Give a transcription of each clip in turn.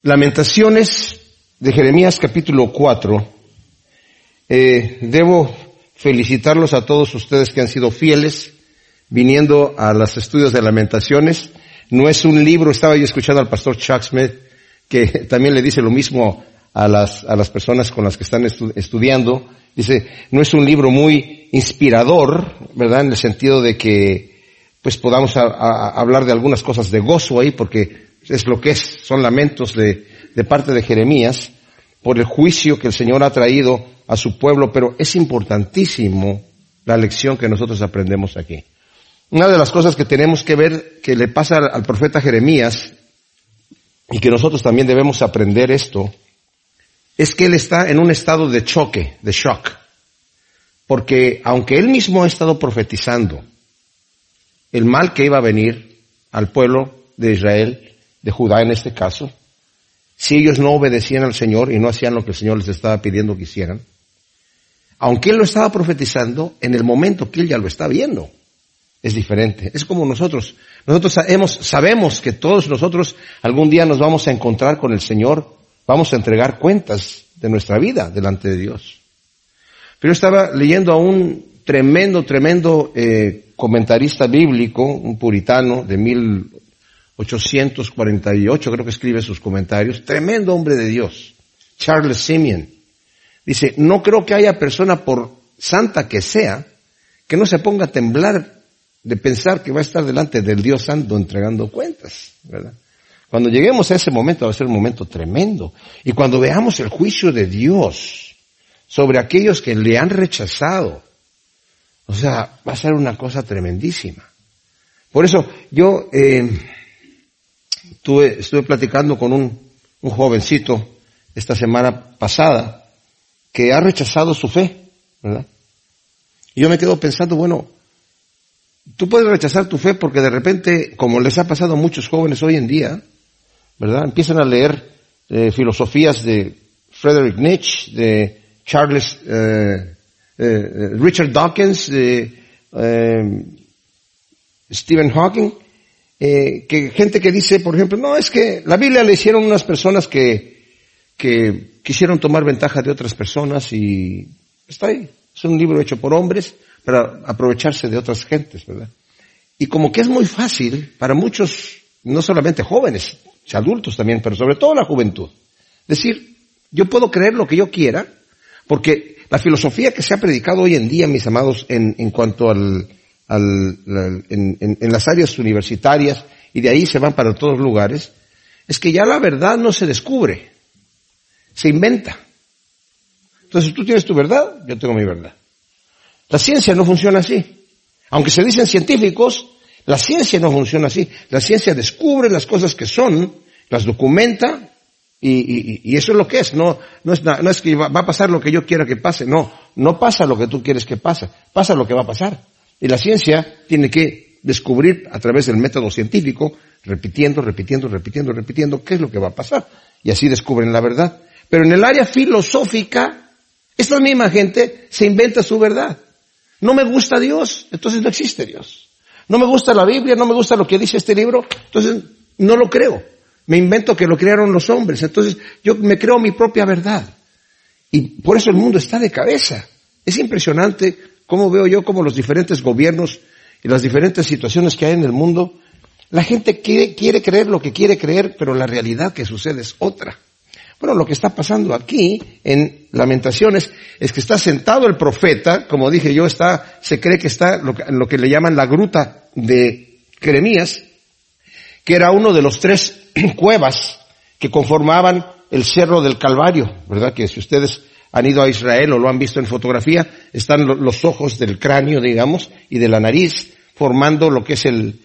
Lamentaciones de Jeremías capítulo 4. Debo felicitarlos a todos ustedes que han sido fieles viniendo a los estudios de Lamentaciones. No es un libro, estaba yo escuchando al pastor Chuck Smith, que también le dice lo mismo a las personas con las que están estudiando. Dice, no es un libro muy inspirador, ¿verdad? En el sentido de que pues podamos hablar de algunas cosas de gozo ahí, porque es lo que es, son lamentos de parte de Jeremías por el juicio que el Señor ha traído a su pueblo, pero es importantísimo la lección que nosotros aprendemos aquí. Una de las cosas que tenemos que ver que le pasa al profeta Jeremías, y que nosotros también debemos aprender esto, es que él está en un estado de choque, de shock. Porque aunque él mismo ha estado profetizando el mal que iba a venir al pueblo de Israel, de Judá en este caso, si ellos no obedecían al Señor y no hacían lo que el Señor les estaba pidiendo que hicieran, aunque él lo estaba profetizando, en el momento que él ya lo está viendo, es diferente. Es como nosotros sabemos que todos nosotros algún día nos vamos a encontrar con el Señor, vamos a entregar cuentas de nuestra vida delante de Dios. Pero yo estaba leyendo a un tremendo comentarista bíblico, un puritano de 1848, creo que escribe sus comentarios, tremendo hombre de Dios, Charles Simeon. Dice, no creo que haya persona, por santa que sea, que no se ponga a temblar de pensar que va a estar delante del Dios Santo entregando cuentas, ¿verdad? Cuando lleguemos a ese momento va a ser un momento tremendo. Y cuando veamos el juicio de Dios sobre aquellos que le han rechazado, o sea, va a ser una cosa tremendísima. Por eso yo estuve platicando con un jovencito esta semana pasada que ha rechazado su fe, ¿verdad? Y yo me quedo pensando, bueno, tú puedes rechazar tu fe porque de repente, como les ha pasado a muchos jóvenes hoy en día, ¿verdad? Empiezan a leer filosofías de Friedrich Nietzsche, de Charles, Richard Dawkins, de Stephen Hawking, que gente que dice, por ejemplo, no, es que la Biblia le hicieron unas personas que quisieron tomar ventaja de otras personas y está ahí. Es un libro hecho por hombres para aprovecharse de otras gentes, ¿verdad? Y como que es muy fácil para muchos, no solamente jóvenes, adultos también, pero sobre todo la juventud, decir, yo puedo creer lo que yo quiera, porque la filosofía que se ha predicado hoy en día, mis amados, en cuanto en las áreas universitarias, y de ahí se van para todos lugares, es que ya la verdad no se descubre, se inventa. Entonces tú tienes tu verdad, yo tengo mi verdad. La ciencia no funciona así. Aunque se dicen científicos, la ciencia no funciona así. La ciencia descubre las cosas que son, las documenta, y eso es lo que es. No es que va a pasar lo que yo quiera que pase. No pasa lo que tú quieres que pase. Pasa lo que va a pasar. Y la ciencia tiene que descubrir a través del método científico, repitiendo, qué es lo que va a pasar. Y así descubren la verdad. Pero en el área filosófica, esta misma gente se inventa su verdad. No me gusta Dios, entonces no existe Dios. No me gusta la Biblia, no me gusta lo que dice este libro, entonces no lo creo. Me invento que lo crearon los hombres, entonces yo me creo mi propia verdad. Y por eso el mundo está de cabeza. Es impresionante cómo veo yo cómo los diferentes gobiernos y las diferentes situaciones que hay en el mundo, la gente quiere creer lo que quiere creer, pero la realidad que sucede es otra. Bueno, lo que está pasando aquí en Lamentaciones es que está sentado el profeta, como dije yo, se cree que está en lo que le llaman la gruta de Jeremías, que era uno de los 3 cuevas que conformaban el Cerro del Calvario, ¿verdad? Que si ustedes han ido a Israel o lo han visto en fotografía, están los ojos del cráneo, digamos, y de la nariz, formando lo que es el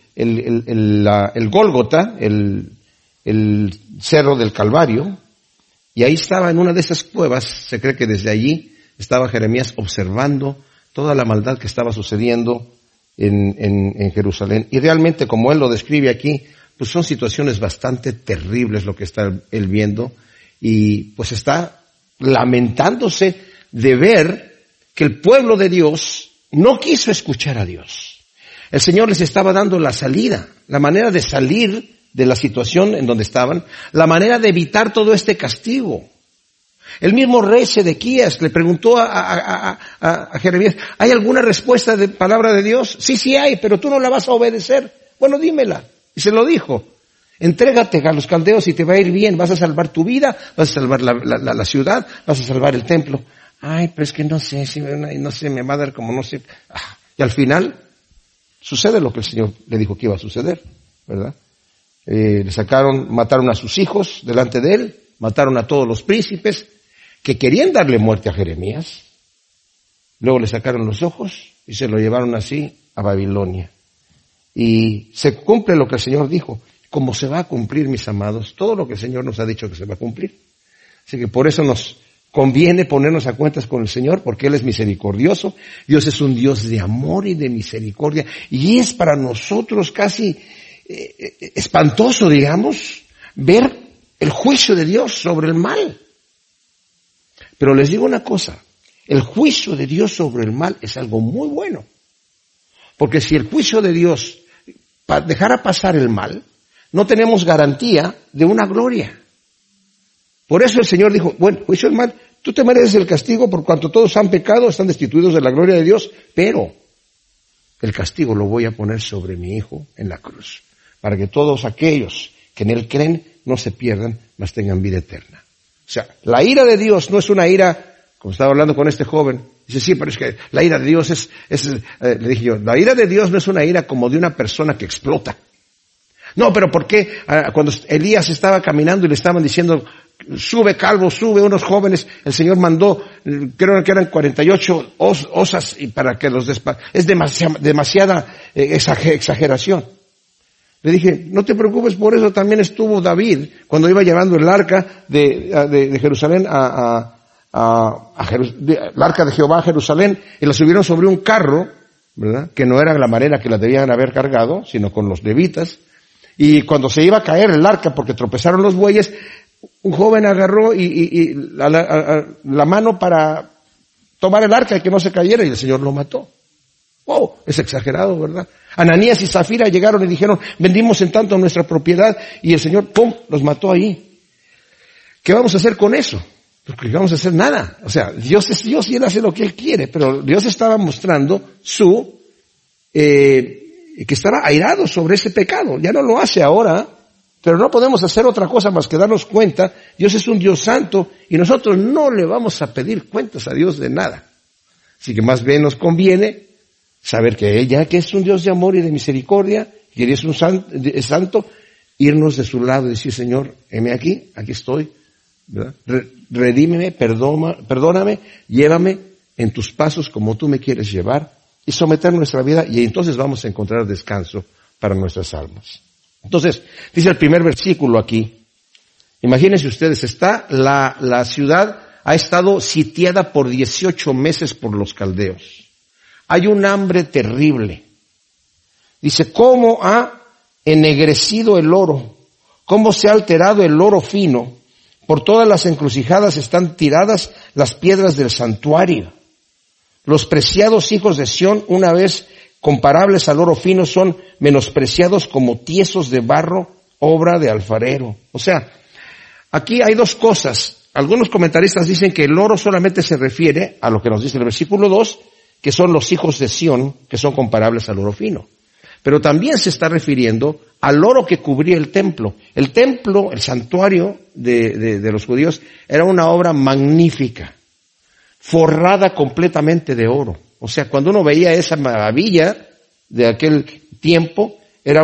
Gólgota, el Cerro del Calvario. Y ahí estaba en una de esas cuevas, se cree que desde allí estaba Jeremías observando toda la maldad que estaba sucediendo en Jerusalén. Y realmente, como él lo describe aquí, pues son situaciones bastante terribles lo que está él viendo, y pues está lamentándose de ver que el pueblo de Dios no quiso escuchar a Dios. El Señor les estaba dando la salida, la manera de salir de la situación en donde estaban, la manera de evitar todo este castigo. El mismo rey Sedequías le preguntó a Jeremías, ¿hay alguna respuesta de palabra de Dios? Sí hay, pero tú no la vas a obedecer. Bueno, dímela. Y se lo dijo. Entrégate a los caldeos y te va a ir bien. Vas a salvar tu vida, vas a salvar la ciudad, vas a salvar el templo. Ay, pero es que no sé, me va a dar como no sé. Y al final, sucede lo que el Señor le dijo que iba a suceder, ¿verdad? Mataron a sus hijos delante de él, mataron a todos los príncipes que querían darle muerte a Jeremías. Luego le sacaron los ojos y se lo llevaron así a Babilonia. Y se cumple lo que el Señor dijo. Como se va a cumplir, mis amados, todo lo que el Señor nos ha dicho que se va a cumplir. Así que por eso nos conviene ponernos a cuentas con el Señor, porque Él es misericordioso. Dios es un Dios de amor y de misericordia. Y es para nosotros casi espantoso, digamos, ver el juicio de Dios sobre el mal. Pero les digo una cosa, el juicio de Dios sobre el mal es algo muy bueno. Porque si el juicio de Dios dejara pasar el mal, no tenemos garantía de una gloria. Por eso el Señor dijo, bueno, juicio del mal, tú te mereces el castigo por cuanto todos han pecado, están destituidos de la gloria de Dios, pero el castigo lo voy a poner sobre mi Hijo en la cruz, para que todos aquellos que en Él creen no se pierdan, mas tengan vida eterna. O sea, la ira de Dios no es una ira, como estaba hablando con este joven, dice, sí, pero es que la ira de Dios le dije yo, la ira de Dios no es una ira como de una persona que explota. No, pero ¿por qué? Cuando Elías estaba caminando y le estaban diciendo, sube calvo, sube, unos jóvenes, el Señor mandó, creo que eran 48 osas y para que los es demasiada exageración. Le dije, no te preocupes por eso, también estuvo David cuando iba llevando el arca de Jerusalén el arca de Jehová a Jerusalén, y la subieron sobre un carro, ¿verdad? Que no era la manera que la debían haber cargado, sino con los levitas. Y cuando se iba a caer el arca porque tropezaron los bueyes, un joven agarró la mano para tomar el arca y que no se cayera, y el Señor lo mató. ¡Wow! Es exagerado, ¿verdad? Ananías y Zafira llegaron y dijeron, vendimos en tanto nuestra propiedad, y el Señor, ¡pum!, los mató ahí. ¿Qué vamos a hacer con eso? Porque no vamos a hacer nada. O sea, Dios es Dios y Él hace lo que Él quiere, pero Dios estaba mostrando que estaba airado sobre ese pecado. Ya no lo hace ahora, pero no podemos hacer otra cosa más que darnos cuenta. Dios es un Dios santo y nosotros no le vamos a pedir cuentas a Dios de nada. Así que más bien nos conviene saber que Él, ya que es un Dios de amor y de misericordia, y que es un santo, irnos de su lado y decir, Señor, heme aquí estoy, ¿verdad? Redímeme, perdóname, llévame en tus pasos como tú me quieres llevar, y someter nuestra vida, y entonces vamos a encontrar descanso para nuestras almas. Entonces, dice el primer versículo aquí, imagínense ustedes, la ciudad ha estado sitiada por 18 meses por los caldeos. Hay un hambre terrible. Dice, ¿cómo ha ennegrecido el oro? ¿Cómo se ha alterado el oro fino? Por todas las encrucijadas están tiradas las piedras del santuario. Los preciados hijos de Sión, una vez comparables al oro fino, son menospreciados como tiesos de barro, obra de alfarero. O sea, aquí hay dos cosas. Algunos comentaristas dicen que el oro solamente se refiere a lo que nos dice el versículo 2, que son los hijos de Sión, que son comparables al oro fino. Pero también se está refiriendo al oro que cubría el templo. El templo, el santuario de los judíos, era una obra magnífica, forrada completamente de oro. O sea, cuando uno veía esa maravilla de aquel tiempo, era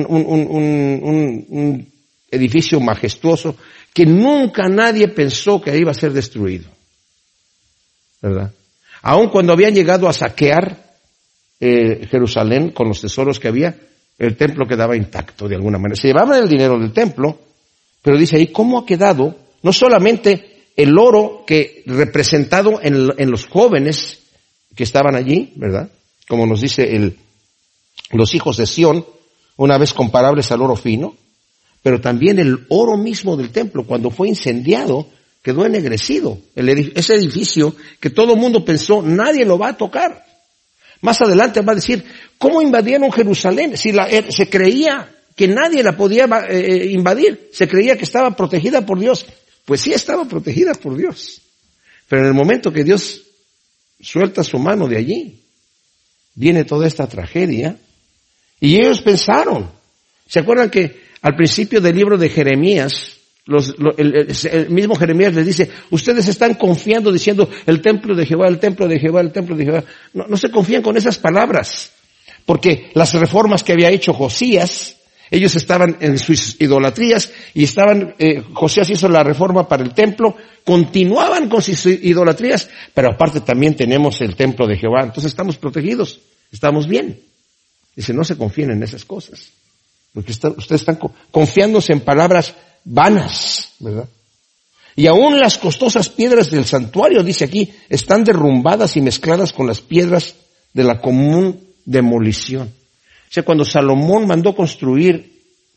un edificio majestuoso que nunca nadie pensó que iba a ser destruido, ¿verdad? Aun cuando habían llegado a saquear Jerusalén con los tesoros que había, el templo quedaba intacto de alguna manera. Se llevaban el dinero del templo, pero dice ahí, ¿cómo ha quedado? No solamente el oro que representado en los jóvenes que estaban allí, ¿verdad? Como nos dice los hijos de Sión, una vez comparables al oro fino, pero también el oro mismo del templo, cuando fue incendiado, quedó ennegrecido. Ese edificio que todo el mundo pensó, nadie lo va a tocar. Más adelante va a decir, ¿cómo invadieron Jerusalén? Si se creía que nadie la podía invadir. Se creía que estaba protegida por Dios. Pues sí estaba protegida por Dios. Pero en el momento que Dios suelta su mano de allí, viene toda esta tragedia. Y ellos pensaron. ¿Se acuerdan que al principio del libro de Jeremías, el mismo Jeremías les dice, ustedes están confiando diciendo el templo de Jehová, el templo de Jehová, el templo de Jehová? No se confían con esas palabras, porque las reformas que había hecho Josías, ellos estaban en sus idolatrías y Josías hizo la reforma para el templo, continuaban con sus idolatrías, pero aparte también tenemos el templo de Jehová, entonces estamos protegidos, estamos bien. Dice, no se confíen en esas cosas, porque ustedes están confiándose en palabras vanas, ¿verdad? Y aún las costosas piedras del santuario, dice aquí, están derrumbadas y mezcladas con las piedras de la común demolición. O sea, cuando Salomón mandó construir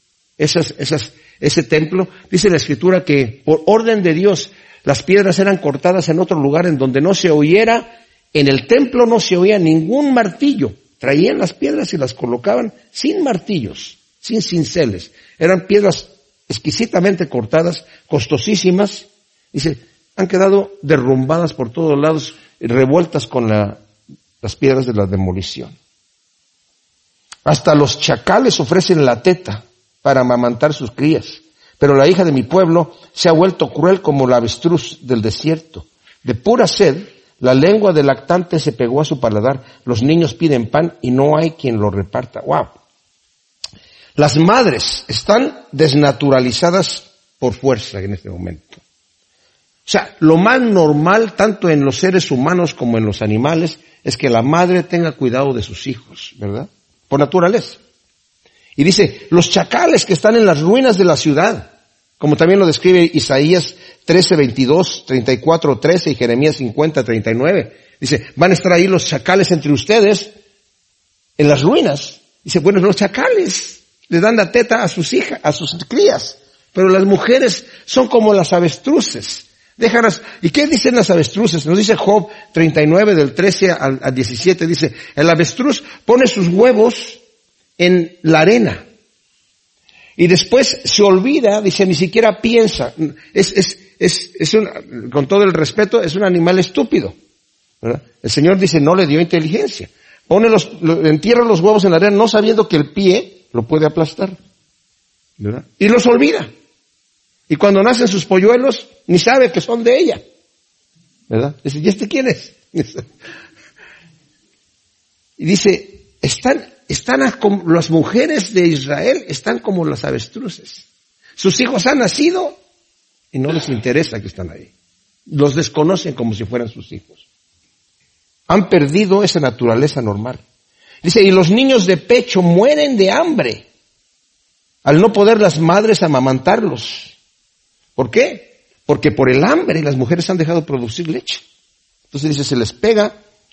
ese templo, dice la Escritura que por orden de Dios las piedras eran cortadas en otro lugar en donde no se oyera, en el templo no se oía ningún martillo. Traían las piedras y las colocaban sin martillos, sin cinceles. Eran piedras exquisitamente cortadas, costosísimas. Dice, han quedado derrumbadas por todos lados, revueltas con las piedras de la demolición. Hasta los chacales ofrecen la teta para amamantar sus crías. Pero la hija de mi pueblo se ha vuelto cruel como la avestruz del desierto. De pura sed, la lengua del lactante se pegó a su paladar. Los niños piden pan y no hay quien lo reparta. ¡Wow! Las madres están desnaturalizadas por fuerza en este momento. O sea, lo más normal, tanto en los seres humanos como en los animales, es que la madre tenga cuidado de sus hijos, ¿verdad? Por naturaleza. Y dice, los chacales que están en las ruinas de la ciudad, como también lo describe Isaías 13, 22, 34, 13 y Jeremías 50, 39. Dice, van a estar ahí los chacales entre ustedes en las ruinas. Dice, bueno, los chacales le dan la teta a sus hijas, a sus crías, pero las mujeres son como las avestruces. Déjalas. ¿Y qué dicen las avestruces? Nos dice Job 39 del 13 al 17, dice, el avestruz pone sus huevos en la arena y después se olvida, dice, ni siquiera piensa. Con todo el respeto, es un animal estúpido, ¿verdad? El Señor dice, no le dio inteligencia. Entierra los huevos en la arena no sabiendo que el pie lo puede aplastar, ¿verdad? Y los olvida. Y cuando nacen sus polluelos, ni sabe que son de ella, ¿verdad? Dice, ¿y este quién es? Y dice, las mujeres de Israel están como las avestruces. Sus hijos han nacido y no les interesa que están ahí. Los desconocen como si fueran sus hijos. Han perdido esa naturaleza normal. Dice, y los niños de pecho mueren de hambre al no poder las madres amamantarlos. ¿Por qué? Porque por el hambre las mujeres han dejado de producir leche. Entonces dice, se les pega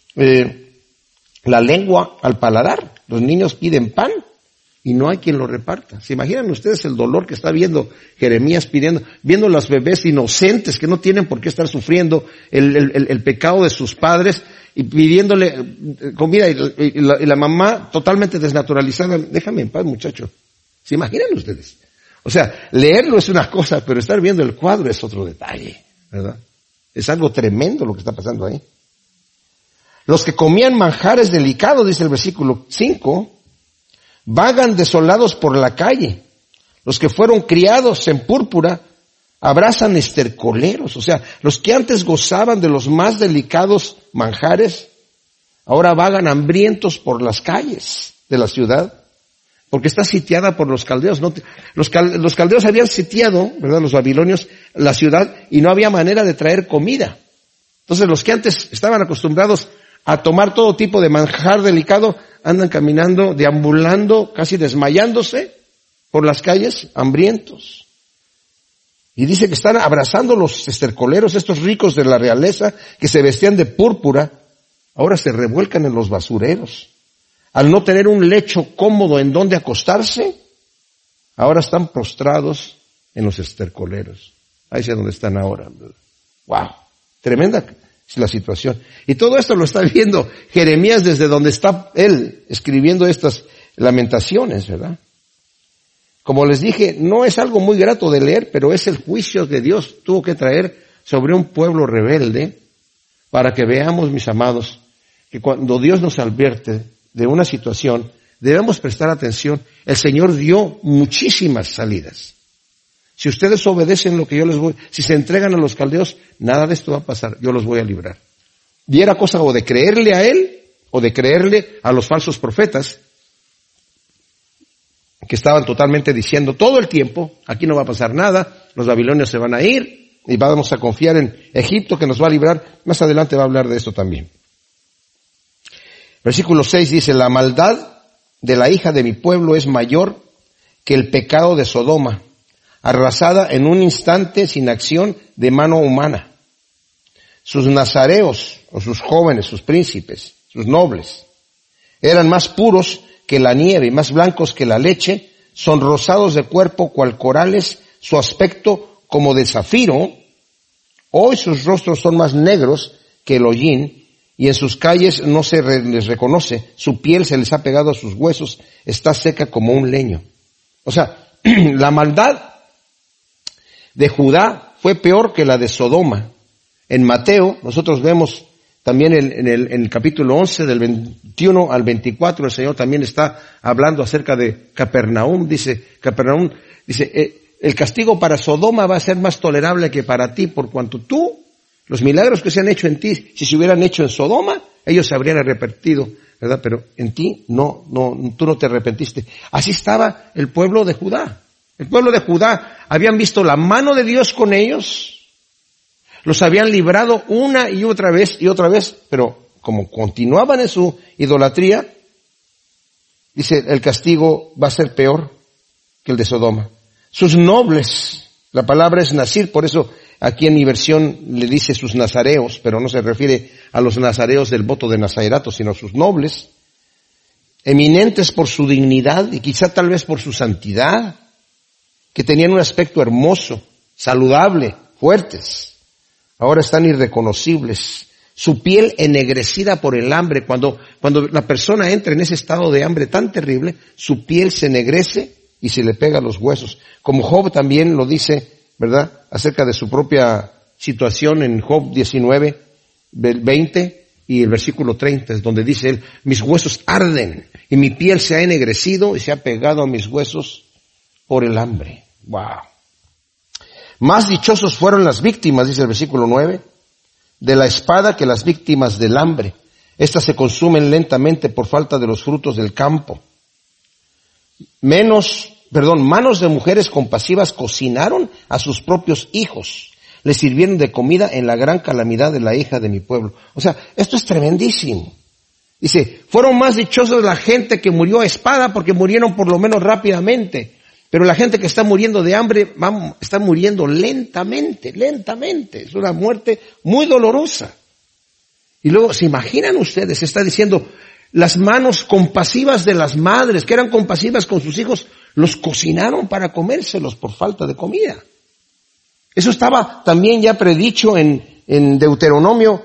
la lengua al paladar. Los niños piden pan y no hay quien lo reparta. ¿Se imaginan ustedes el dolor que está viendo Jeremías viendo las bebés inocentes que no tienen por qué estar sufriendo el pecado de sus padres y pidiéndole comida y la mamá totalmente desnaturalizada? Déjame en paz, muchacho. ¿Se imaginan ustedes? O sea, leerlo es una cosa, pero estar viendo el cuadro es otro detalle, ¿verdad? Es algo tremendo lo que está pasando ahí. Los que comían manjares delicados, dice el versículo 5, vagan desolados por la calle. Los que fueron criados en púrpura abrazan estercoleros. O sea, los que antes gozaban de los más delicados manjares, ahora vagan hambrientos por las calles de la ciudad, porque está sitiada por los caldeos. Los caldeos habían sitiado, ¿verdad?, los babilonios, la ciudad, y no había manera de traer comida. Entonces los que antes estaban acostumbrados a tomar todo tipo de manjar delicado, andan caminando, deambulando, casi desmayándose por las calles, hambrientos. Y dice que están abrazando los estercoleros, estos ricos de la realeza, que se vestían de púrpura, ahora se revuelcan en los basureros. Al no tener un lecho cómodo en donde acostarse, ahora están prostrados en los estercoleros. Ahí es donde están ahora. ¡Wow! Tremenda es la situación. Y todo esto lo está viendo Jeremías desde donde está él escribiendo estas lamentaciones, ¿verdad? Como les dije, no es algo muy grato de leer, pero es el juicio que Dios tuvo que traer sobre un pueblo rebelde para que veamos, mis amados, que cuando Dios nos advierte de una situación, debemos prestar atención. El Señor dio muchísimas salidas. Si ustedes obedecen lo que yo les voy, si se entregan a los caldeos, nada de esto va a pasar, yo los voy a librar. Y era cosa o de creerle a Él, o de creerle a los falsos profetas, que estaban totalmente diciendo todo el tiempo, aquí no va a pasar nada, los babilonios se van a ir, y vamos a confiar en Egipto que nos va a librar. Más adelante va a hablar de esto también. Versículo 6 dice, la maldad de la hija de mi pueblo es mayor que el pecado de Sodoma, arrasada en un instante sin acción de mano humana. Sus nazareos, o sus jóvenes, sus príncipes, sus nobles, eran más puros que la nieve y más blancos que la leche, son rosados de cuerpo cual corales, su aspecto como de zafiro. Hoy sus rostros son más negros que el hollín, y en sus calles no se les reconoce, su piel se les ha pegado a sus huesos, está seca como un leño. O sea, la maldad de Judá fue peor que la de Sodoma. En Mateo, nosotros vemos también en el capítulo 11, del 21 al 24, el Señor también está hablando acerca de Capernaum. Dice, el castigo para Sodoma va a ser más tolerable que para ti, por cuanto tú, los milagros que se han hecho en ti, si se hubieran hecho en Sodoma, ellos se habrían arrepentido, ¿verdad? Pero en ti tú no te arrepentiste. Así estaba el pueblo de Judá. El pueblo de Judá habían visto la mano de Dios con ellos, los habían librado una y otra vez, pero como continuaban en su idolatría, dice, el castigo va a ser peor que el de Sodoma. Sus nobles, la palabra es nazir, por eso aquí en mi versión le dice sus nazareos, pero no se refiere a los nazareos del voto de Nazaretato, sino a sus nobles, eminentes por su dignidad y quizá tal vez por su santidad, que tenían un aspecto hermoso, saludable, fuertes. Ahora están irreconocibles. Su piel ennegrecida por el hambre. Cuando la persona entra en ese estado de hambre tan terrible, su piel se ennegrece y se le pega a los huesos. Como Job también lo dice, ¿verdad? Acerca de su propia situación en Job 19, 20 y el versículo 30, es donde dice él, mis huesos arden y mi piel se ha ennegrecido y se ha pegado a mis huesos por el hambre. Wow. Más dichosos fueron las víctimas, dice el versículo 9, de la espada que las víctimas del hambre. Estas se consumen lentamente por falta de los frutos del campo. Manos de mujeres compasivas cocinaron a sus propios hijos. Les sirvieron de comida en la gran calamidad de la hija de mi pueblo. O sea, esto es tremendísimo. Dice, fueron más dichosos la gente que murió a espada porque murieron por lo menos rápidamente. Pero la gente que está muriendo de hambre, está muriendo lentamente. Es una muerte muy dolorosa. Y luego, ¿se imaginan ustedes? Está diciendo, las manos compasivas de las madres, que eran compasivas con sus hijos, los cocinaron para comérselos por falta de comida. Eso estaba también ya predicho en Deuteronomio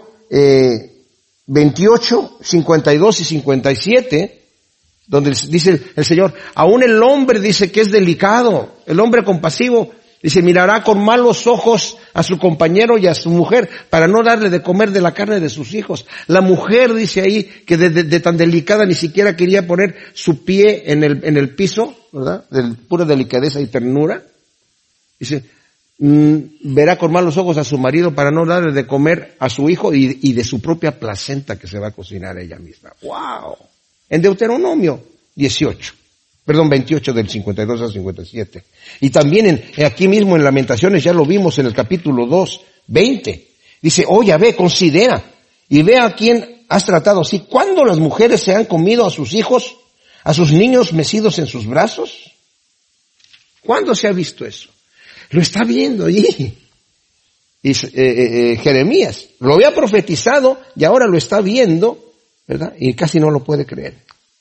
28, 52 y 57, donde dice el Señor, aún el hombre dice que es delicado, el hombre compasivo, dice, mirará con malos ojos a su compañero y a su mujer para no darle de comer de la carne de sus hijos. La mujer dice ahí que de tan delicada ni siquiera quería poner su pie en el piso, ¿verdad? De pura delicadeza y ternura. Dice, verá con malos ojos a su marido para no darle de comer a su hijo y de su propia placenta que se va a cocinar ella misma. ¡Wow! En Deuteronomio 28 del 52 al 57. Y también aquí mismo en Lamentaciones, ya lo vimos en el capítulo 2, 20. Dice, Yahvé, considera y ve a quién has tratado así. ¿Cuándo las mujeres se han comido a sus hijos, a sus niños mecidos en sus brazos? ¿Cuándo se ha visto eso? Lo está viendo allí. Y, Jeremías lo había profetizado y ahora lo está viendo, ¿verdad? Y casi no lo puede creer.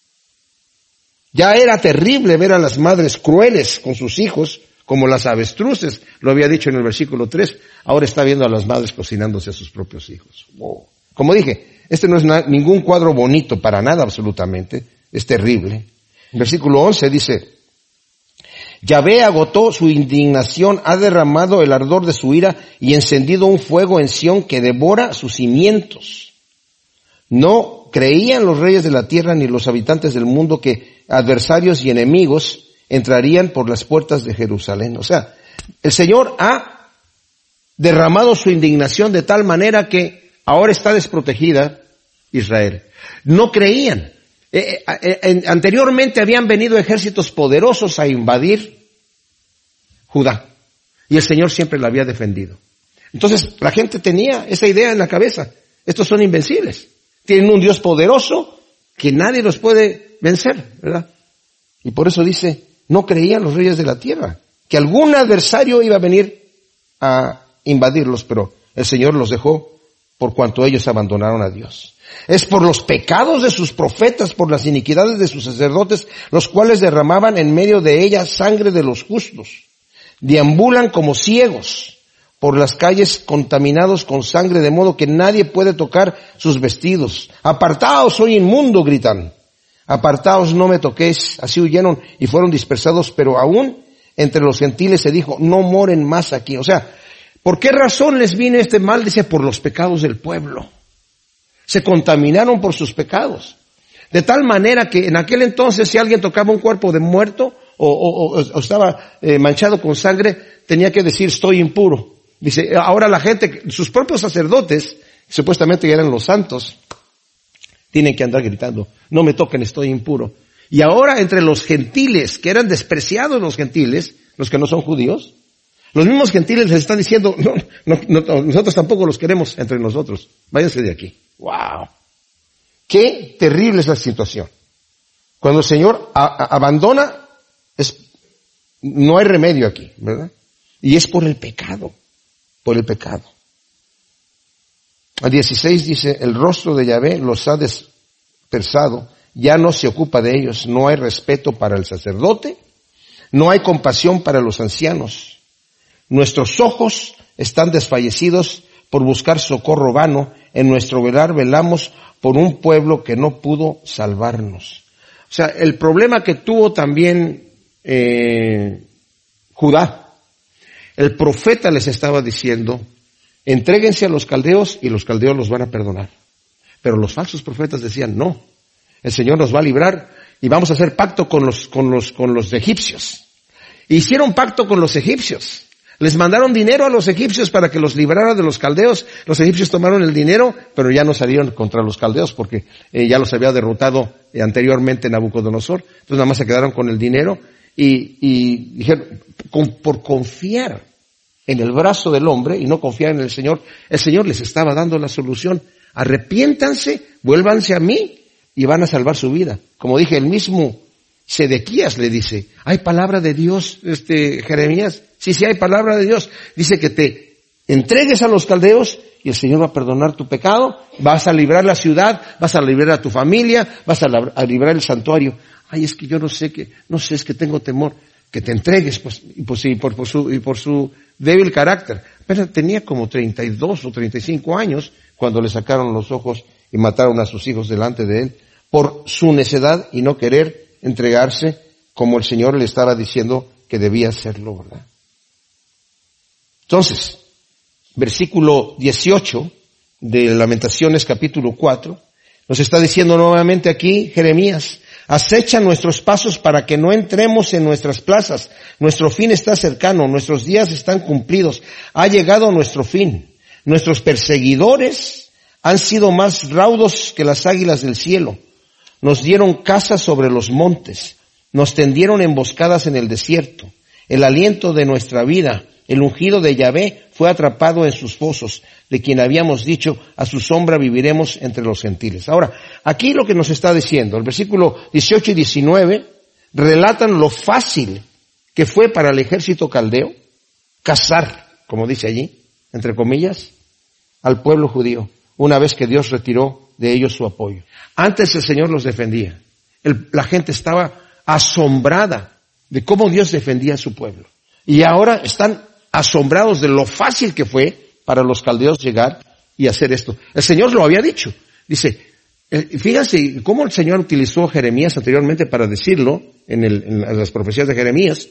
Ya era terrible ver a las madres crueles con sus hijos, como las avestruces, lo había dicho en el versículo 3, ahora está viendo a las madres cocinándose a sus propios hijos. Wow. Como dije, este no es ningún cuadro bonito, para nada absolutamente, es terrible. En versículo 11 dice, Yahvé agotó su indignación, ha derramado el ardor de su ira y encendido un fuego en Sión que devora sus cimientos. No creían los reyes de la tierra ni los habitantes del mundo que adversarios y enemigos entrarían por las puertas de Jerusalén. O sea, el Señor ha derramado su indignación de tal manera que ahora está desprotegida Israel. No creían. Anteriormente habían venido ejércitos poderosos a invadir Judá y el Señor siempre la había defendido. Entonces la gente tenía esa idea en la cabeza: estos son invencibles, tienen un Dios poderoso que nadie los puede vencer, ¿verdad? Y por eso dice, no creían los reyes de la tierra que algún adversario iba a venir a invadirlos, pero el Señor los dejó por cuanto ellos abandonaron a Dios. Es por los pecados de sus profetas, por las iniquidades de sus sacerdotes, los cuales derramaban en medio de ella sangre de los justos. Deambulan como ciegos por las calles contaminados con sangre, de modo que nadie puede tocar sus vestidos. Apartaos, soy inmundo, gritan. Apartaos, no me toquéis. Así huyeron y fueron dispersados, pero aún entre los gentiles se dijo, no moren más aquí. O sea, ¿por qué razón les vino este mal? Dice, por los pecados del pueblo. Se contaminaron por sus pecados. De tal manera que en aquel entonces si alguien tocaba un cuerpo de muerto o estaba manchado con sangre, tenía que decir estoy impuro. Dice, ahora la gente, sus propios sacerdotes, supuestamente que eran los santos, tienen que andar gritando, no me toquen, estoy impuro. Y ahora entre los gentiles, que eran despreciados los gentiles, los que no son judíos, los mismos gentiles les están diciendo, no, nosotros tampoco los queremos entre nosotros, váyanse de aquí. ¡Wow! Qué terrible es la situación. Cuando el Señor abandona, no hay remedio aquí, ¿verdad? Y es por el pecado, por el pecado. Al 16 dice, el rostro de Yahvé los ha dispersado, ya no se ocupa de ellos, no hay respeto para el sacerdote, no hay compasión para los ancianos. Nuestros ojos están desfallecidos por buscar socorro vano, en nuestro velar velamos por un pueblo que no pudo salvarnos. O sea, el problema que tuvo también Judá, el profeta les estaba diciendo, entréguense a los caldeos y los caldeos los van a perdonar. Pero los falsos profetas decían, no, el Señor nos va a librar y vamos a hacer pacto con los egipcios. Hicieron pacto con los egipcios. Les mandaron dinero a los egipcios para que los librara de los caldeos. Los egipcios tomaron el dinero, pero ya no salieron contra los caldeos porque ya los había derrotado anteriormente Nabucodonosor. Entonces nada más se quedaron con el dinero y dijeron, por confiar en el brazo del hombre y no confiar en el Señor les estaba dando la solución. Arrepiéntanse, vuélvanse a mí y van a salvar su vida. Como dije, el mismo Sedequías le dice, ¿hay palabra de Dios, Jeremías? Sí, hay palabra de Dios. Dice que te entregues a los caldeos y el Señor va a perdonar tu pecado, vas a librar la ciudad, vas a librar a tu familia, vas a librar el santuario. Ay, es que yo no sé, es que tengo temor. Que te entregues, por su débil carácter. Pero tenía como 32 o 35 años cuando le sacaron los ojos y mataron a sus hijos delante de él por su necedad y no querer entregarse como el Señor le estaba diciendo que debía hacerlo, ¿verdad? Entonces, versículo 18 de Lamentaciones capítulo 4, nos está diciendo nuevamente aquí Jeremías, acecha nuestros pasos para que no entremos en nuestras plazas, nuestro fin está cercano, nuestros días están cumplidos, ha llegado nuestro fin, nuestros perseguidores han sido más raudos que las águilas del cielo, nos dieron casas sobre los montes, nos tendieron emboscadas en el desierto, el aliento de nuestra vida, el ungido de Yahvé fue atrapado en sus fosos, de quien habíamos dicho, a su sombra viviremos entre los gentiles. Ahora, aquí lo que nos está diciendo, el versículo 18 y 19, relatan lo fácil que fue para el ejército caldeo cazar, como dice allí, entre comillas, al pueblo judío, una vez que Dios retiró de ellos su apoyo. Antes el Señor los defendía. La gente estaba asombrada de cómo Dios defendía a su pueblo. Y ahora están asombrados de lo fácil que fue para los caldeos llegar y hacer esto. El Señor lo había dicho. Dice, fíjense cómo el Señor utilizó a Jeremías anteriormente para decirlo en las profecías de Jeremías.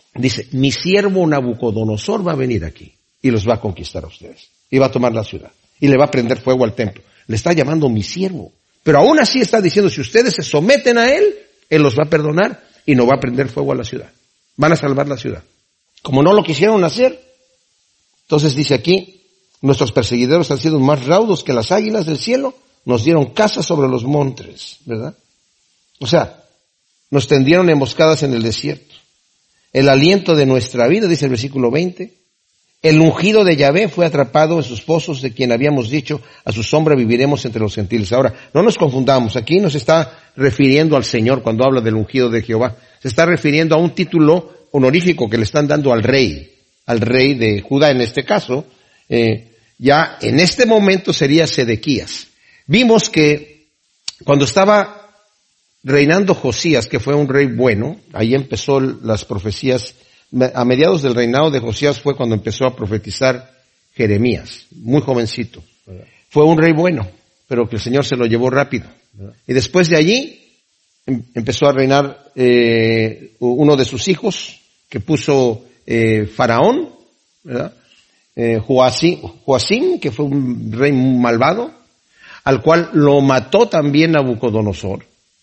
dice, mi siervo Nabucodonosor va a venir aquí y los va a conquistar a ustedes. Y va a tomar la ciudad. Y le va a prender fuego al templo. Le está llamando mi siervo. Pero aún así está diciendo, si ustedes se someten a él, él los va a perdonar y no va a prender fuego a la ciudad. Van a salvar la ciudad. Como no lo quisieron hacer, entonces dice aquí, nuestros perseguidores han sido más raudos que las águilas del cielo, nos dieron caza sobre los montes, ¿verdad? O sea, nos tendieron emboscadas en el desierto. El aliento de nuestra vida, dice el versículo 20, el ungido de Yahvé fue atrapado en sus pozos, de quien habíamos dicho, a su sombra viviremos entre los gentiles. Ahora, no nos confundamos, aquí no se está refiriendo al Señor cuando habla del ungido de Jehová. Se está refiriendo a un título honorífico que le están dando al rey de Judá en este caso. Ya en este momento sería Sedequías. Vimos que cuando estaba reinando Josías, que fue un rey bueno, ahí empezó las profecías. A mediados del reinado de Josías fue cuando empezó a profetizar Jeremías, muy jovencito. Fue un rey bueno, pero que el Señor se lo llevó rápido. Y después de allí empezó a reinar uno de sus hijos, que puso Faraón, ¿verdad? Joacim, que fue un rey malvado, al cual lo mató también Nabucodonosor.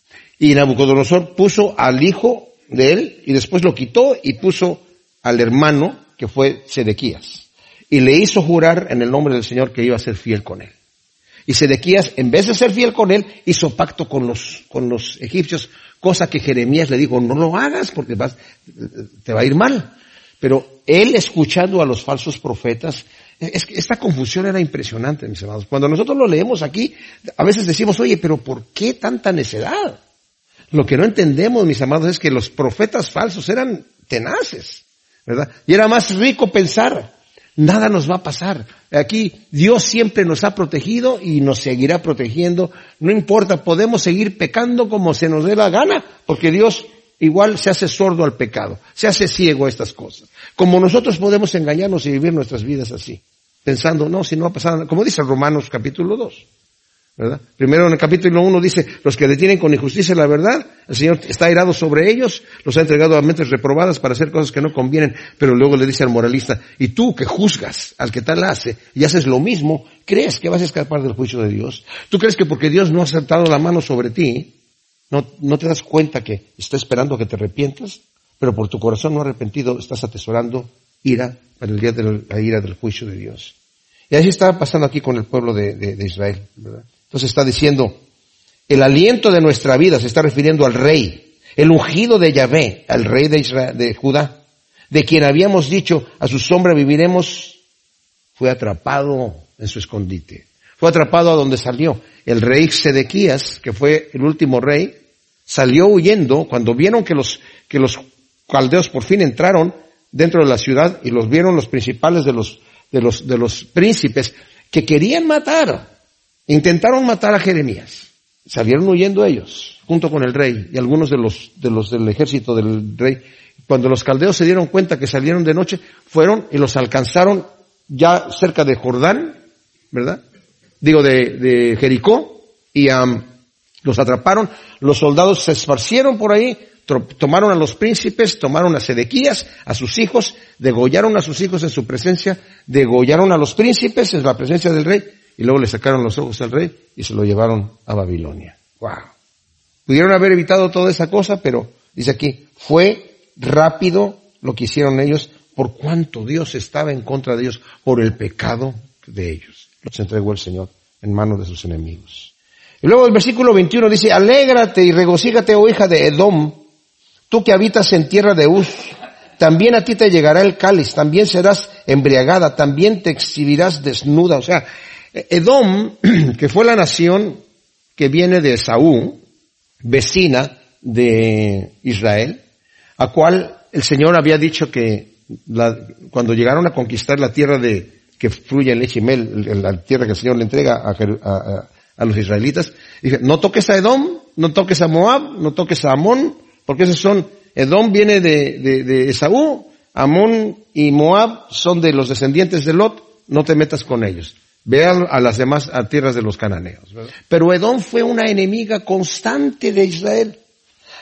Y Nabucodonosor puso al hijo de él, y después lo quitó y puso al hermano, que fue Sedequías. Y le hizo jurar en el nombre del Señor que iba a ser fiel con él. Y Sedequías, en vez de ser fiel con él, hizo pacto con los egipcios, cosa que Jeremías le dijo, no lo hagas porque te va a ir mal. Pero él, escuchando a los falsos profetas, esta confusión era impresionante, mis hermanos. Cuando nosotros lo leemos aquí, a veces decimos, oye, pero ¿por qué tanta necedad? Lo que no entendemos, mis amados, es que los profetas falsos eran tenaces, ¿verdad? Y era más rico pensar, nada nos va a pasar. Aquí Dios siempre nos ha protegido y nos seguirá protegiendo. No importa, podemos seguir pecando como se nos dé la gana, porque Dios igual se hace sordo al pecado, se hace ciego a estas cosas. Como nosotros podemos engañarnos y vivir nuestras vidas así, pensando, no, si no va a pasar nada, como dice Romanos capítulo 2. ¿Verdad? Primero en el capítulo 1 dice, los que detienen con injusticia la verdad, el Señor está airado sobre ellos, los ha entregado a mentes reprobadas para hacer cosas que no convienen, pero luego le dice al moralista, y tú que juzgas al que tal hace y haces lo mismo, ¿crees que vas a escapar del juicio de Dios? ¿Tú crees que porque Dios no ha saltado la mano sobre ti, no te das cuenta que está esperando que te arrepientas? Pero por tu corazón no arrepentido estás atesorando ira para el día de la ira del juicio de Dios. Y así está pasando aquí con el pueblo de Israel, ¿verdad? Entonces está diciendo, el aliento de nuestra vida, se está refiriendo al rey, el ungido de Yahvé, al rey de Israel, de Judá, de quien habíamos dicho, a su sombra viviremos, fue atrapado en su escondite. Fue atrapado a donde salió. El rey Sedequías, que fue el último rey, salió huyendo cuando vieron que los caldeos por fin entraron dentro de la ciudad y los vieron los principales de los príncipes que querían matar. Intentaron matar a Jeremías. Salieron huyendo ellos, junto con el rey y algunos de los del ejército del rey. Cuando los caldeos se dieron cuenta que salieron de noche, fueron y los alcanzaron ya cerca de Jordán, ¿verdad? De Jericó, y los atraparon. Los soldados se esparcieron por ahí, tomaron a los príncipes, tomaron a Sedequías, a sus hijos, degollaron a sus hijos en su presencia, degollaron a los príncipes en la presencia del rey, y luego le sacaron los ojos al rey y se lo llevaron a Babilonia. ¡Wow! Pudieron haber evitado toda esa cosa, pero dice aquí, fue rápido lo que hicieron ellos, por cuanto Dios estaba en contra de ellos, por el pecado de ellos. Los entregó el Señor en manos de sus enemigos. Y luego el versículo 21 dice, alégrate y regocíjate, oh hija de Edom, tú que habitas en tierra de Uz, también a ti te llegará el cáliz, también serás embriagada, también te exhibirás desnuda. O sea, Edom, que fue la nación que viene de Esaú, vecina de Israel, a cual el Señor había dicho que cuando llegaron a conquistar la tierra que fluye en leche y miel, la tierra que el Señor le entrega a los israelitas, dije, no toques a Edom, no toques a Moab, no toques a Amón, porque esos Edom viene de Esaú, Amón y Moab son de los descendientes de Lot, no te metas con ellos. Ve a las demás tierras de los cananeos, ¿verdad? Pero Edom fue una enemiga constante de Israel.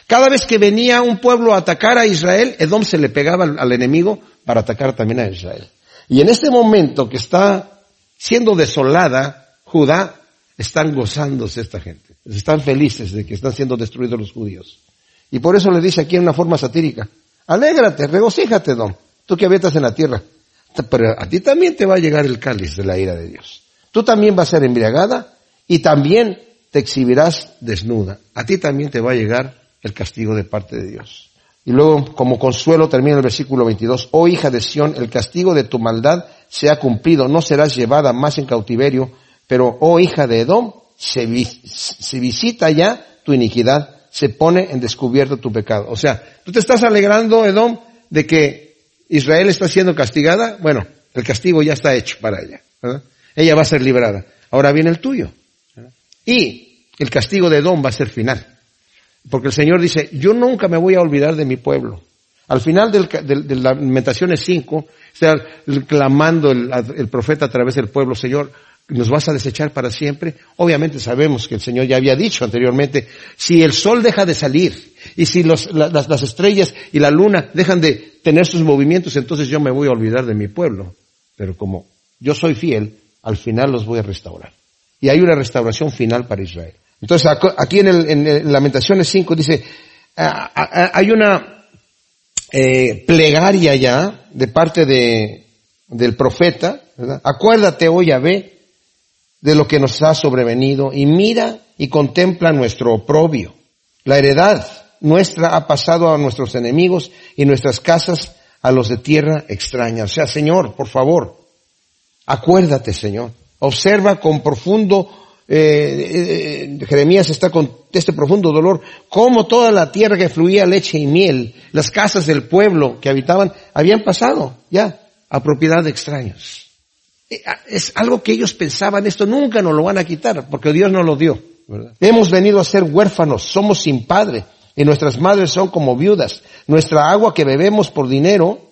Cada vez que venía un pueblo a atacar a Israel, Edom se le pegaba al enemigo para atacar también a Israel. Y en este momento que está siendo desolada Judá, están gozándose esta gente. Están felices de que están siendo destruidos los judíos. Y por eso le dice aquí en una forma satírica, alégrate, regocíjate, Edom, tú que habitas en la tierra. Pero a ti también te va a llegar el cáliz de la ira de Dios. Tú también vas a ser embriagada y también te exhibirás desnuda. A ti también te va a llegar el castigo de parte de Dios. Y luego, como consuelo, termina el versículo 22. Oh hija de Sión, el castigo de tu maldad se ha cumplido, no serás llevada más en cautiverio, pero oh hija de Edom, se visita ya tu iniquidad, se pone en descubierto tu pecado. O sea, tú te estás alegrando, Edom, de que Israel está siendo castigada. Bueno, el castigo ya está hecho para ella, ¿verdad? Ella va a ser librada. Ahora viene el tuyo. ¿Verdad? Y el castigo de Edom va a ser final. Porque el Señor dice, yo nunca me voy a olvidar de mi pueblo. Al final de Lamentaciones 5, está clamando el profeta a través del pueblo, Señor, ¿nos vas a desechar para siempre? Obviamente sabemos que el Señor ya había dicho anteriormente, si el sol deja de salir, y si las estrellas y la luna dejan de tener sus movimientos, entonces yo me voy a olvidar de mi pueblo. Pero como yo soy fiel, al final los voy a restaurar. Y hay una restauración final para Israel. Entonces aquí en Lamentaciones 5 dice, hay una plegaria ya de parte del profeta, ¿verdad? Acuérdate, oh Yahvé, de lo que nos ha sobrevenido y mira y contempla nuestro oprobio. La heredad nuestra ha pasado a nuestros enemigos y nuestras casas a los de tierra extraña. O sea, Señor, por favor, acuérdate, Señor. Observa con profundo Jeremías está con este profundo dolor, como toda la tierra que fluía leche y miel, las casas del pueblo que habitaban, habían pasado ya a propiedad de extraños. Es algo que ellos pensaban, esto nunca nos lo van a quitar, porque Dios nos lo dio, ¿verdad? Hemos venido a ser huérfanos, somos sin padre, y nuestras madres son como viudas. Nuestra agua que bebemos por dinero,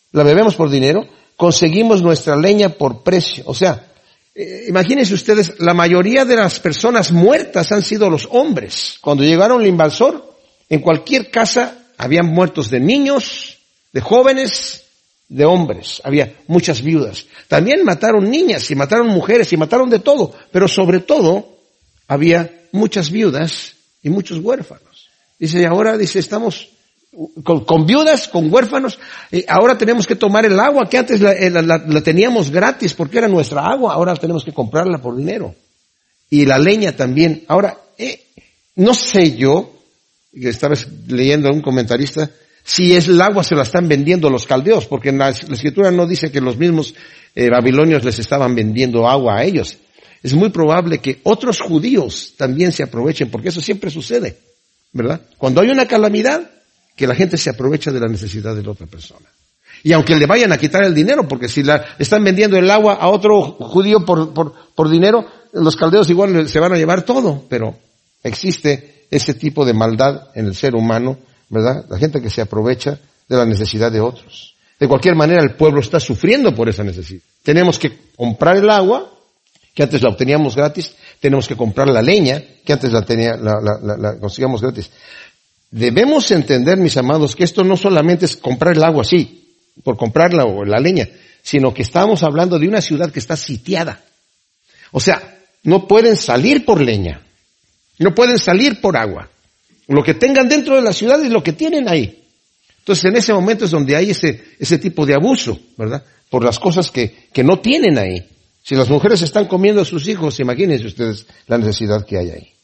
conseguimos nuestra leña por precio. O sea, imagínense ustedes, la mayoría de las personas muertas han sido los hombres. Cuando llegaron el invasor, en cualquier casa habían muertos de niños, de jóvenes, de hombres. Había muchas viudas. También mataron niñas y mataron mujeres y mataron de todo. Pero sobre todo, había muchas viudas y muchos huérfanos. Dice, y ahora estamos con viudas, con huérfanos, ahora tenemos que tomar el agua que antes la teníamos gratis porque era nuestra agua, ahora tenemos que comprarla por dinero. Y la leña también. Ahora, no sé yo, que estaba leyendo a un comentarista, si es el agua se la están vendiendo los caldeos, porque en la escritura no dice que los mismos babilonios les estaban vendiendo agua a ellos. Es muy probable que otros judíos también se aprovechen, porque eso siempre sucede, ¿verdad? Cuando hay una calamidad, que la gente se aprovecha de la necesidad de la otra persona. Y aunque le vayan a quitar el dinero, porque si están vendiendo el agua a otro judío por dinero, los caldeos igual se van a llevar todo. Pero existe ese tipo de maldad en el ser humano, ¿verdad? La gente que se aprovecha de la necesidad de otros. De cualquier manera, el pueblo está sufriendo por esa necesidad. Tenemos que comprar el agua, que antes la obteníamos gratis. Tenemos que comprar la leña, que antes la conseguíamos gratis. Debemos entender, mis amados, que esto no solamente es comprar el agua así, por comprarla o la leña, sino que estamos hablando de una ciudad que está sitiada. O sea, no pueden salir por leña, no pueden salir por agua. Lo que tengan dentro de la ciudad es lo que tienen ahí. Entonces, en ese momento es donde hay ese tipo de abuso, ¿verdad? Por las cosas que no tienen ahí. Si las mujeres están comiendo a sus hijos, imagínense ustedes la necesidad que hay ahí.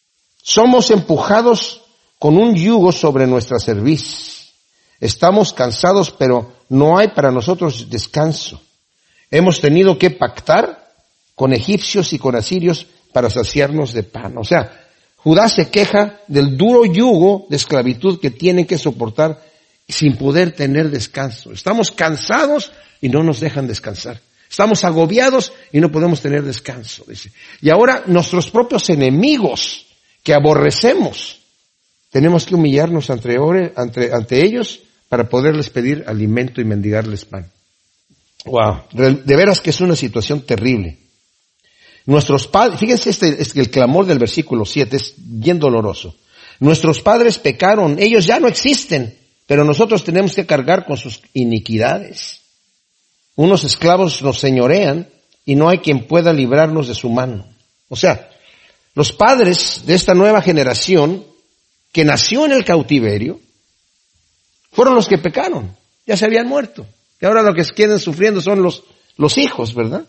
Somos empujados con un yugo sobre nuestra cerviz. Estamos cansados, pero no hay para nosotros descanso. Hemos tenido que pactar con egipcios y con asirios para saciarnos de pan. O sea, Judá se queja del duro yugo de esclavitud que tienen que soportar sin poder tener descanso. Estamos cansados y no nos dejan descansar. Estamos agobiados y no podemos tener descanso, dice. Y ahora nuestros propios enemigos que aborrecemos, tenemos que humillarnos ante ellos para poderles pedir alimento y mendigarles pan. Wow, de veras que es una situación terrible. Nuestros padres, fíjense el clamor del versículo 7 es bien doloroso. Nuestros padres pecaron, ellos ya no existen, pero nosotros tenemos que cargar con sus iniquidades. Unos esclavos nos señorean y no hay quien pueda librarnos de su mano. O sea, los padres de esta nueva generación que nació en el cautiverio fueron los que pecaron, ya se habían muerto. Y ahora lo que quedan sufriendo son los hijos, ¿verdad?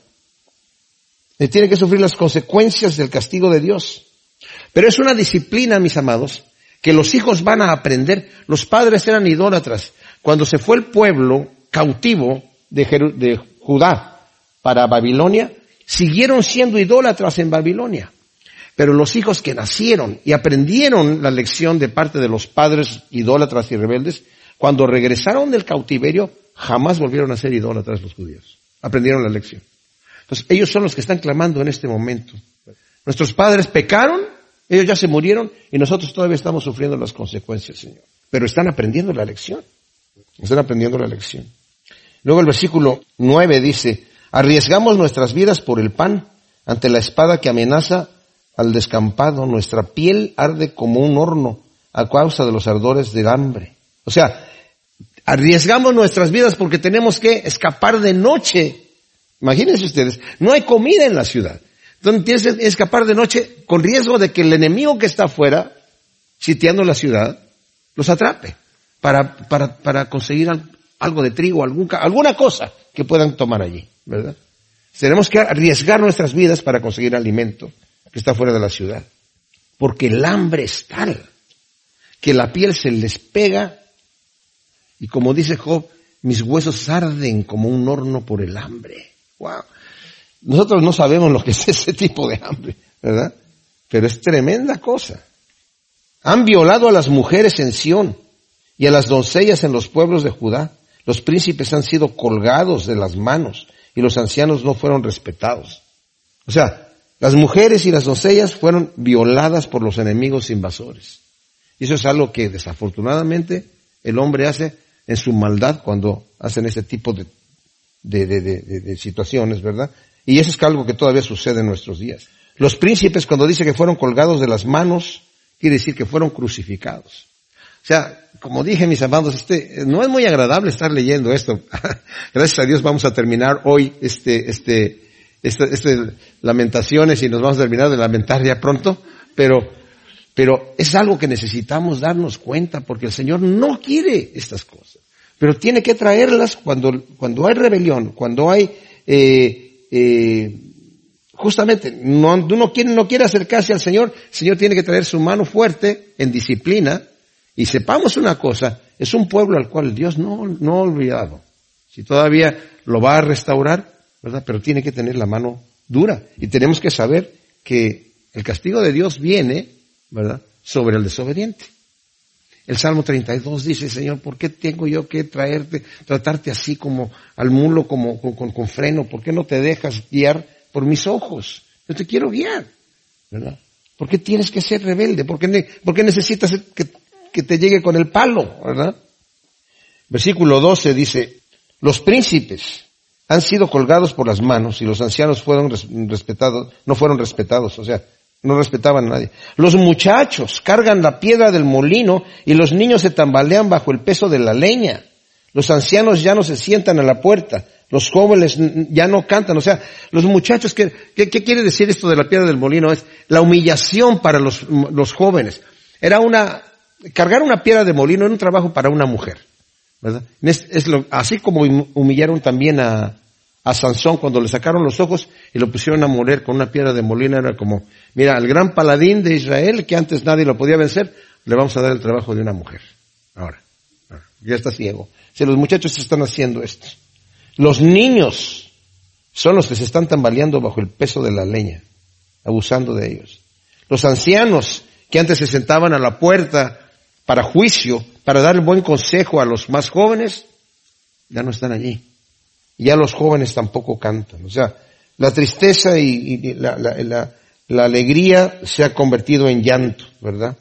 Y tienen que sufrir las consecuencias del castigo de Dios. Pero es una disciplina, mis amados, que los hijos van a aprender. Los padres eran idólatras. Cuando se fue el pueblo cautivo de Judá para Babilonia, siguieron siendo idólatras en Babilonia. Pero los hijos que nacieron y aprendieron la lección de parte de los padres idólatras y rebeldes, cuando regresaron del cautiverio, jamás volvieron a ser idólatras los judíos. Aprendieron la lección. Entonces, ellos son los que están clamando en este momento. Nuestros padres pecaron, ellos ya se murieron y nosotros todavía estamos sufriendo las consecuencias, Señor. Pero están aprendiendo la lección. Están aprendiendo la lección. Luego el versículo 9 dice, arriesgamos nuestras vidas por el pan ante la espada que amenaza al descampado. Nuestra piel arde como un horno a causa de los ardores del hambre. O sea, arriesgamos nuestras vidas porque tenemos que escapar de noche. Imagínense ustedes, no hay comida en la ciudad. Entonces tienes que escapar de noche con riesgo de que el enemigo que está afuera, sitiando la ciudad, los atrape para conseguir algo de trigo, alguna cosa que puedan tomar allí, ¿verdad? Tenemos que arriesgar nuestras vidas para conseguir alimento que está fuera de la ciudad. Porque el hambre es tal que la piel se les pega y como dice Job, mis huesos arden como un horno por el hambre. Wow. Nosotros no sabemos lo que es ese tipo de hambre, ¿verdad? Pero es tremenda cosa. Han violado a las mujeres en Sión y a las doncellas en los pueblos de Judá. Los príncipes han sido colgados de las manos y los ancianos no fueron respetados. O sea, las mujeres y las doncellas fueron violadas por los enemigos invasores. Y eso es algo que desafortunadamente el hombre hace en su maldad cuando hacen ese tipo de situaciones, ¿verdad? Y eso es algo que todavía sucede en nuestros días. Los príncipes, cuando dice que fueron colgados de las manos, quiere decir que fueron crucificados. O sea, como dije, mis amados, no es muy agradable estar leyendo esto. Gracias a Dios vamos a terminar hoy lamentaciones y nos vamos a terminar de lamentar ya pronto, pero es algo que necesitamos darnos cuenta porque el Señor no quiere estas cosas. Pero tiene que traerlas cuando hay rebelión, cuando hay, justamente, uno no quiere acercarse al Señor, el Señor tiene que traer su mano fuerte en disciplina. Y sepamos una cosa, es un pueblo al cual Dios no ha olvidado. Si todavía lo va a restaurar, ¿verdad? Pero tiene que tener la mano dura. Y tenemos que saber que el castigo de Dios viene, ¿verdad?, sobre el desobediente. El Salmo 32 dice, Señor, ¿por qué tengo yo que tratarte así como al mulo, con freno? ¿Por qué no te dejas guiar por mis ojos? Yo te quiero guiar, ¿verdad? ¿Por qué tienes que ser rebelde? ¿Por qué necesitas que te llegue con el palo, ¿verdad? Versículo 12 dice, los príncipes han sido colgados por las manos y los ancianos no fueron respetados, o sea, no respetaban a nadie. Los muchachos cargan la piedra del molino y los niños se tambalean bajo el peso de la leña. Los ancianos ya no se sientan a la puerta, los jóvenes ya no cantan, o sea, los muchachos, ¿qué quiere decir esto de la piedra del molino? Es la humillación para los jóvenes. Cargar una piedra de molino era un trabajo para una mujer, ¿verdad? Así como humillaron también a Sansón cuando le sacaron los ojos y lo pusieron a moler con una piedra de molino, era como, mira, al gran paladín de Israel, que antes nadie lo podía vencer, le vamos a dar el trabajo de una mujer. Ahora, ya está ciego. Si los muchachos están haciendo esto. Los niños son los que se están tambaleando bajo el peso de la leña, abusando de ellos. Los ancianos, que antes se sentaban a la puerta para juicio, para dar el buen consejo a los más jóvenes, ya no están allí. Y ya los jóvenes tampoco cantan. O sea, la tristeza y la alegría se ha convertido en llanto, ¿verdad?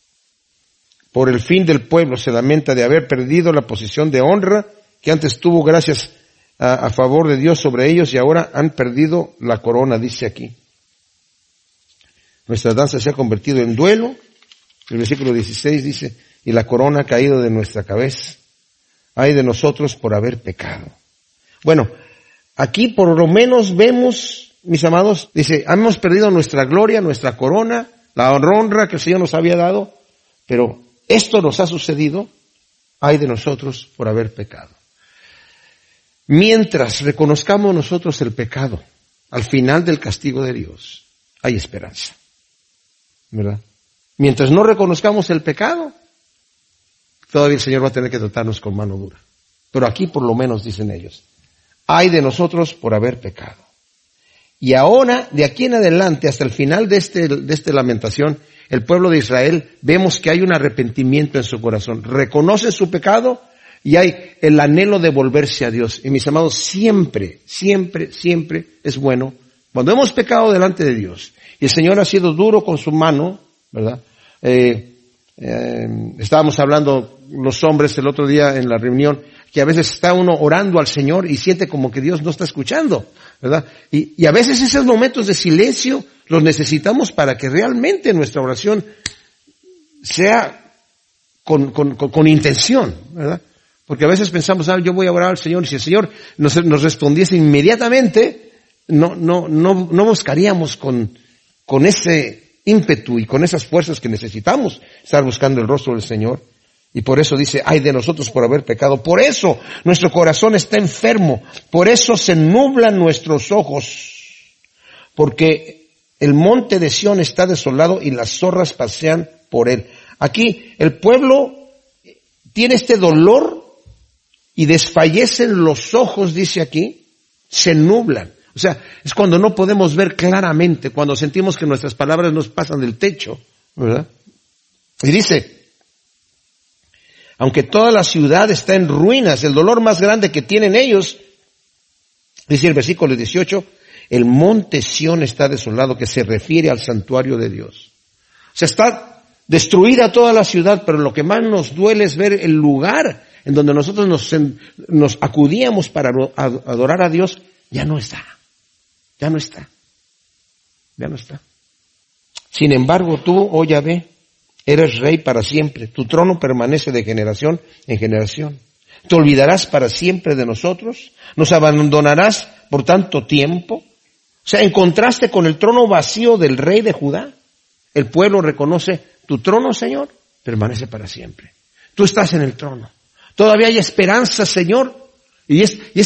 Por el fin del pueblo se lamenta de haber perdido la posición de honra que antes tuvo gracias a favor de Dios sobre ellos y ahora han perdido la corona, dice aquí. Nuestra danza se ha convertido en duelo El versículo 16 dice, y la corona ha caído de nuestra cabeza. Ay de nosotros por haber pecado. Bueno, aquí por lo menos vemos, mis amados, dice, hemos perdido nuestra gloria, nuestra corona, la honra que el Señor nos había dado, pero esto nos ha sucedido, ay de nosotros por haber pecado. Mientras reconozcamos nosotros el pecado, al final del castigo de Dios, hay esperanza, ¿verdad? Mientras no reconozcamos el pecado, todavía el Señor va a tener que tratarnos con mano dura. Pero aquí por lo menos dicen ellos, ay de nosotros por haber pecado. Y ahora, de aquí en adelante, hasta el final de esta lamentación, el pueblo de Israel, vemos que hay un arrepentimiento en su corazón. Reconoce su pecado y hay el anhelo de volverse a Dios. Y mis amados, siempre es bueno, cuando hemos pecado delante de Dios, y el Señor ha sido duro con su mano, ¿verdad? Estábamos hablando los hombres el otro día en la reunión, que a veces está uno orando al Señor y siente como que Dios no está escuchando, ¿verdad? Y a veces esos momentos de silencio los necesitamos para que realmente nuestra oración sea con intención, ¿verdad? Porque a veces pensamos, yo voy a orar al Señor, y si el Señor nos respondiese inmediatamente, no buscaríamos con ese ímpetu y con esas fuerzas que necesitamos estar buscando el rostro del Señor. Y por eso dice, ay de nosotros por haber pecado. Por eso nuestro corazón está enfermo. Por eso se nublan nuestros ojos. Porque el monte de Sión está desolado y las zorras pasean por él. Aquí el pueblo tiene este dolor y desfallecen los ojos, dice aquí, se nublan. O sea, es cuando no podemos ver claramente, cuando sentimos que nuestras palabras nos pasan del techo, ¿verdad? Y dice, aunque toda la ciudad está en ruinas, el dolor más grande que tienen ellos, dice el versículo 18, el monte Sión está desolado, que se refiere al santuario de Dios. O sea, está destruida toda la ciudad, pero lo que más nos duele es ver el lugar en donde nosotros nos acudíamos para adorar a Dios, ya no está. Sin embargo, tú, oh Yahvé, eres rey para siempre. Tu trono permanece de generación en generación. ¿Te olvidarás para siempre de nosotros? ¿Nos abandonarás por tanto tiempo? O sea, en contraste con el trono vacío del rey de Judá, el pueblo reconoce, tu trono, Señor, permanece para siempre. Tú estás en el trono. Todavía hay esperanza, Señor. Y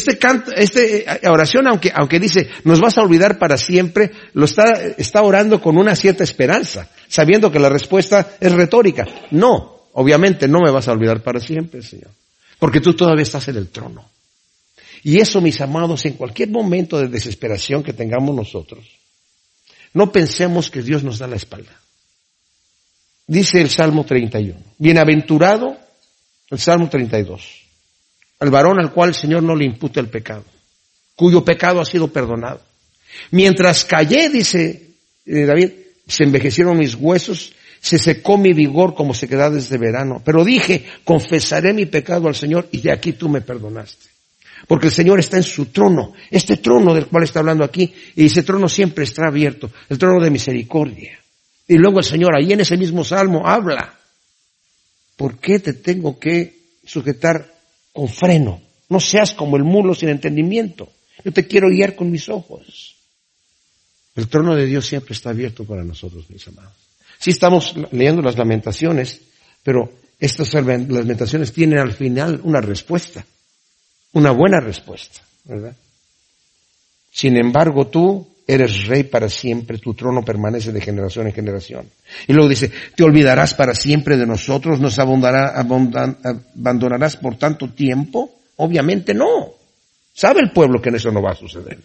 esta oración, aunque dice, nos vas a olvidar para siempre, lo está orando con una cierta esperanza, sabiendo que la respuesta es retórica. No, obviamente no me vas a olvidar para siempre, Señor, porque tú todavía estás en el trono. Y eso, mis amados, en cualquier momento de desesperación que tengamos nosotros, no pensemos que Dios nos da la espalda. Dice el Salmo 31, bienaventurado, el Salmo 32. Al varón al cual el Señor no le imputa el pecado, cuyo pecado ha sido perdonado. Mientras callé, dice David, se envejecieron mis huesos, se secó mi vigor como sequedad desde verano. Pero dije, confesaré mi pecado al Señor y de aquí tú me perdonaste. Porque el Señor está en su trono, este trono del cual está hablando aquí, y ese trono siempre está abierto, el trono de misericordia. Y luego el Señor ahí en ese mismo salmo habla, ¿por qué te tengo que sujetar con freno? No seas como el mulo sin entendimiento. Yo te quiero guiar con mis ojos. El trono de Dios siempre está abierto para nosotros, mis amados. Sí estamos leyendo las lamentaciones, pero estas lamentaciones tienen al final una respuesta. Una buena respuesta, ¿verdad? Sin embargo, tú eres rey para siempre, tu trono permanece de generación en generación. Y luego dice, ¿te olvidarás para siempre de nosotros? ¿Nos abandonarás por tanto tiempo? Obviamente no. Sabe el pueblo que eso no va a suceder.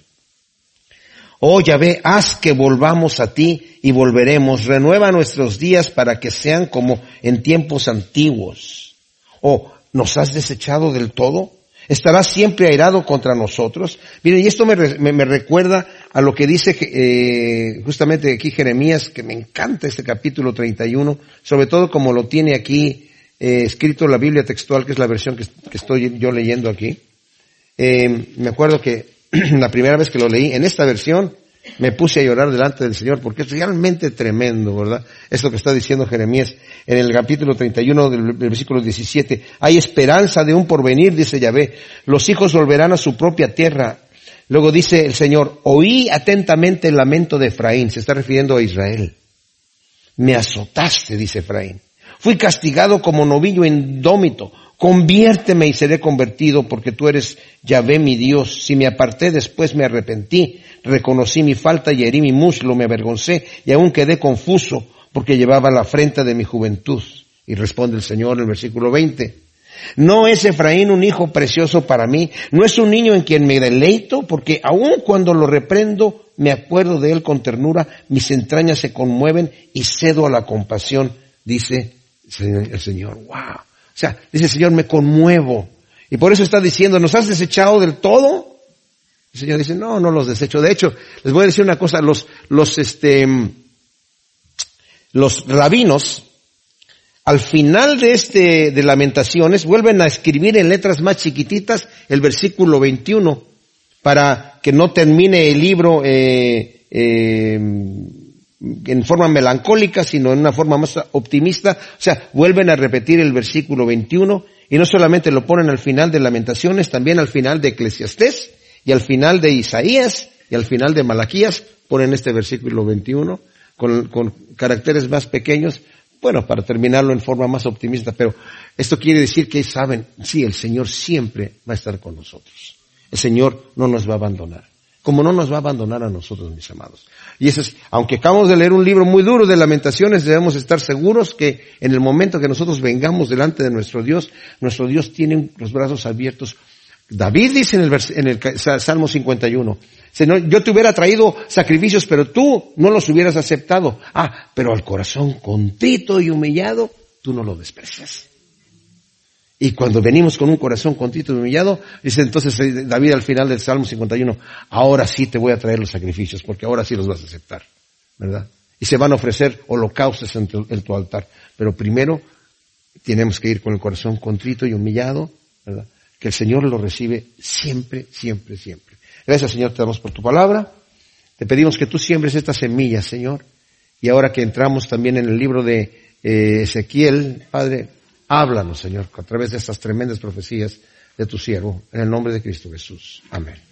Oh Yahvé, haz que volvamos a ti y volveremos. Renueva nuestros días para que sean como en tiempos antiguos. Oh, ¿nos has desechado del todo? ¿Estarás siempre airado contra nosotros? Miren, y esto me recuerda a lo que dice justamente aquí Jeremías, que me encanta este capítulo 31, sobre todo como lo tiene aquí escrito en la Biblia textual, que es la versión que estoy yo leyendo aquí. Me acuerdo que la primera vez que lo leí en esta versión, me puse a llorar delante del Señor, porque es realmente tremendo, ¿verdad? Es lo que está diciendo Jeremías en el capítulo 31 del versículo 17. Hay esperanza de un porvenir, dice Yahvé. Los hijos volverán a su propia tierra. Luego dice el Señor, oí atentamente el lamento de Efraín. Se está refiriendo a Israel. Me azotaste, dice Efraín. Fui castigado como novillo indómito. Conviérteme y seré convertido, porque tú eres Yahvé mi Dios. Si me aparté, después me arrepentí. Reconocí mi falta y herí mi muslo, me avergoncé y aún quedé confuso, porque llevaba la afrenta de mi juventud. Y responde el Señor en el versículo 20. ¿No es Efraín un hijo precioso para mí? ¿No es un niño en quien me deleito? Porque aun cuando lo reprendo, me acuerdo de él con ternura, mis entrañas se conmueven y cedo a la compasión, dice el Señor. ¡Wow! O sea, dice el Señor, me conmuevo. Y por eso está diciendo, ¿nos has desechado del todo? El Señor dice, no los desecho. De hecho, les voy a decir una cosa, los rabinos, al final de Lamentaciones, vuelven a escribir en letras más chiquititas el versículo 21, para que no termine el libro en forma melancólica, sino en una forma más optimista. O sea, vuelven a repetir el versículo 21, y no solamente lo ponen al final de Lamentaciones, también al final de Eclesiastés, y al final de Isaías, y al final de Malaquías, ponen este versículo 21, con caracteres más pequeños, bueno, para terminarlo en forma más optimista, pero esto quiere decir que saben, sí, el Señor siempre va a estar con nosotros. El Señor no nos va a abandonar, como no nos va a abandonar a nosotros, mis amados. Y eso es, aunque acabamos de leer un libro muy duro de Lamentaciones, debemos estar seguros que en el momento que nosotros vengamos delante de nuestro Dios tiene los brazos abiertos. David dice en el Salmo 51, Señor, yo te hubiera traído sacrificios, pero tú no los hubieras aceptado. Pero al corazón contrito y humillado, tú no lo desprecias. Y cuando venimos con un corazón contrito y humillado, dice entonces David al final del Salmo 51, ahora sí te voy a traer los sacrificios, porque ahora sí los vas a aceptar, ¿verdad? Y se van a ofrecer holocaustos en tu altar. Pero primero tenemos que ir con el corazón contrito y humillado, ¿verdad? Que el Señor lo recibe siempre, siempre, siempre. Gracias, Señor, te damos por tu palabra. Te pedimos que tú siembres estas semillas, Señor. Y ahora que entramos también en el libro de Ezequiel, Padre, háblanos, Señor, a través de estas tremendas profecías de tu siervo, en el nombre de Cristo Jesús. Amén.